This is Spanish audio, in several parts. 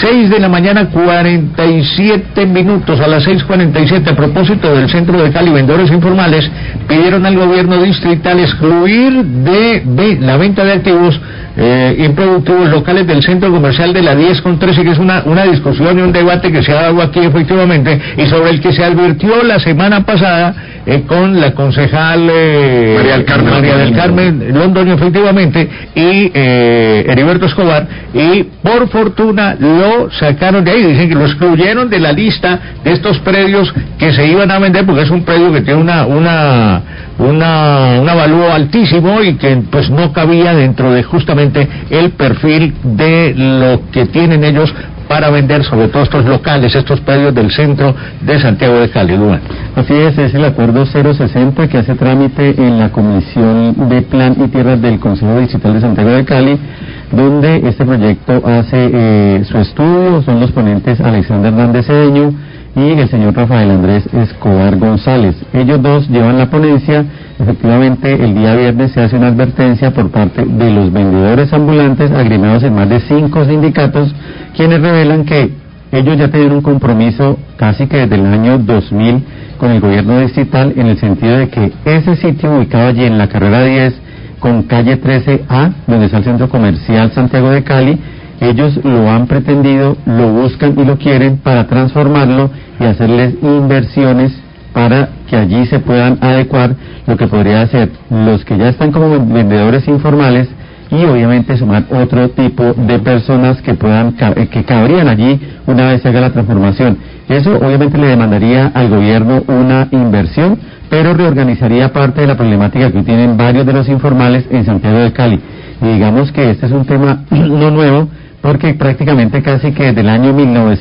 6 de la mañana, 47 minutos, a las 6:47, a propósito del centro de Cali, vendedores informales pidieron al gobierno distrital excluir de la venta de activos improductivos locales del centro comercial de la 10 con 13, que es una discusión y un debate que se ha dado aquí efectivamente, y sobre el que se advirtió la semana pasada con la concejal María del Carmen Londoño, efectivamente, y Heriberto Escobar, y por fortuna lo sacaron de ahí. Dicen que lo excluyeron de la lista de estos predios que se iban a vender, porque es un predio que tiene un avalúo altísimo y que pues no cabía dentro de justamente el perfil de lo que tienen ellos para vender, sobre todo estos locales, estos predios del centro de Santiago de Cali. Luan. Así es el acuerdo 060 que hace trámite en la Comisión de Plan y Tierras del Consejo Distrital de Santiago de Cali, donde este proyecto hace su estudio. Son los ponentes Alexander Hernández Cedeño y el señor Rafael Andrés Escobar González. Ellos dos llevan la ponencia. Efectivamente, el día viernes se hace una advertencia por parte de los vendedores ambulantes agremiados en más de 5 sindicatos, quienes revelan que ellos ya tenían un compromiso casi que desde el año 2000 con el gobierno distrital, en el sentido de que ese sitio ubicado allí en la carrera 10 con calle 13A, donde está el centro comercial Santiago de Cali, ellos lo han pretendido, lo buscan y lo quieren para transformarlo y hacerles inversiones para que allí se puedan adecuar lo que podría ser los que ya están como vendedores informales, y obviamente sumar otro tipo de personas que cabrían allí una vez se haga la transformación. Eso obviamente le demandaría al gobierno una inversión, pero reorganizaría parte de la problemática que tienen varios de los informales en Santiago de Cali. Y digamos que este es un tema no nuevo, porque prácticamente casi que desde el año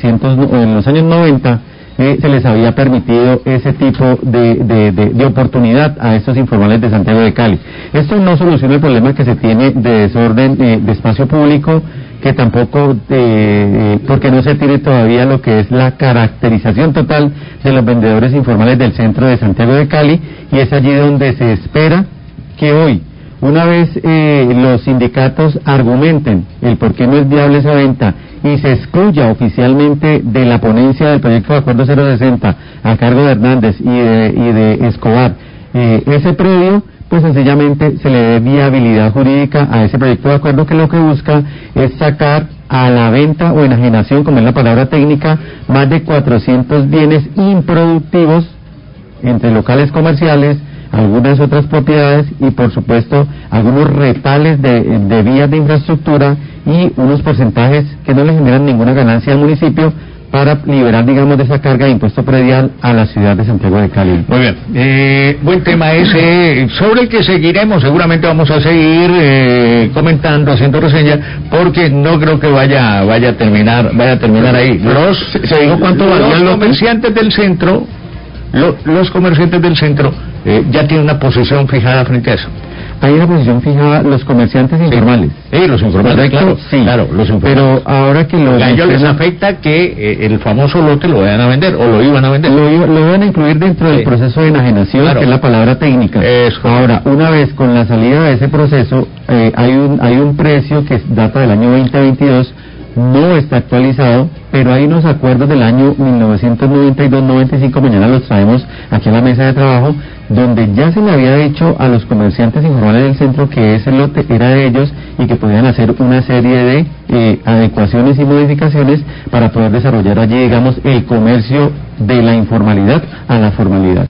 en los años 90 se les había permitido ese tipo de oportunidad a estos informales de Santiago de Cali. Esto no soluciona el problema que se tiene de desorden de espacio público, que tampoco, porque no se tiene todavía lo que es la caracterización total de los vendedores informales del centro de Santiago de Cali, y es allí donde se espera que hoy, una vez los sindicatos argumenten el por qué no es viable esa venta y se excluya oficialmente de la ponencia del proyecto de acuerdo 060 a cargo de Hernández y de Escobar ese predio, pues sencillamente se le dé viabilidad jurídica a ese proyecto de acuerdo, que lo que busca es sacar a la venta o enajenación, como es la palabra técnica, más de 400 bienes improductivos entre locales comerciales, algunas otras propiedades y por supuesto algunos retales de vías de infraestructura y unos porcentajes que no le generan ninguna ganancia al municipio, para liberar, digamos, de esa carga de impuesto predial a la ciudad de Santiago de Cali. Muy bien, buen tema ese, sobre el que seguiremos, seguramente vamos a seguir comentando, haciendo reseña, porque no creo que vaya a terminar ahí. Se dijo cuánto valían los comerciantes del centro. Los comerciantes del centro ya tienen una posición fijada frente a eso. Hay una posición fijada, los comerciantes informales. Sí, los informales, claro, sí. Claro, los informales. Pero ahora que a ellos les afecta que el famoso lote lo vayan a vender, o lo iban a vender. Lo van a incluir dentro del proceso de enajenación, claro, que es la palabra técnica. Ahora, una vez con la salida de ese proceso, hay un precio que data del año 2022, no está actualizado, pero hay unos acuerdos del año 1992-95, mañana los traemos aquí a la mesa de trabajo, donde ya se le había dicho a los comerciantes informales del centro que ese lote era de ellos y que podían hacer una serie de adecuaciones y modificaciones para poder desarrollar allí, digamos, el comercio de la informalidad a la formalidad.